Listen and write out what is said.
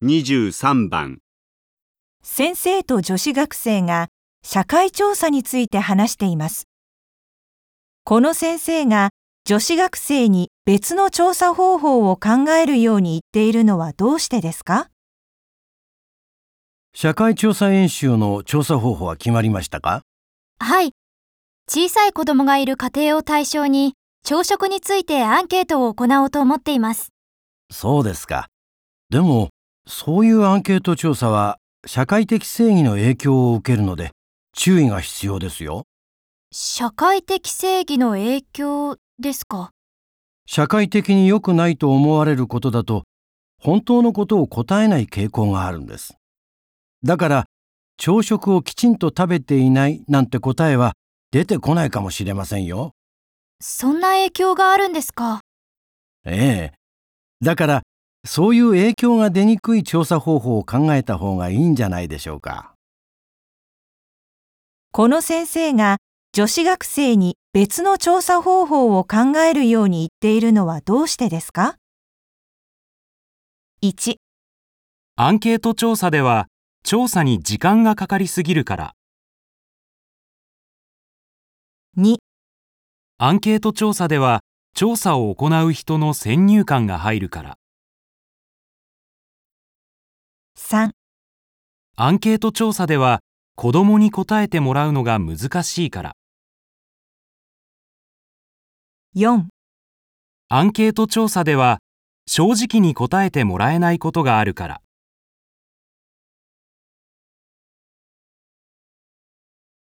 23番。 先生と女子学生が社会調査について話しています。この先生が女子学生に別の調査方法を考えるように言っているのはどうしてですか？ 社会調査演習の調査方法は決まりましたか？ はい。小さい子供がいる家庭を対象に朝食についてアンケートを行おうと思っています。 そうですか。でも、そういうアンケート調査は社会的正義の影響を受けるので注意が必要ですよ。 社会的正義の影響ですか？ 社会的に良くないと思われることだと本当のことを答えない傾向があるんです。だから朝食をきちんと食べていないなんて答えは出てこないかもしれませんよ。 そんな影響があるんですか？ ええ。だからそういう影響が出にくい調査方法を考えた方がいいんじゃないでしょうか。 この先生が女子学生に別の調査方法を考えるように言っているのはどうしてですか？ 1、 アンケート調査では調査に時間がかかりすぎるから。 2、 アンケート調査では調査を行う人の先入観が入るから。 3、 アンケート調査では子供に答えてもらうのが難しいから。 4、 アンケート調査では正直に答えてもらえないことがあるから。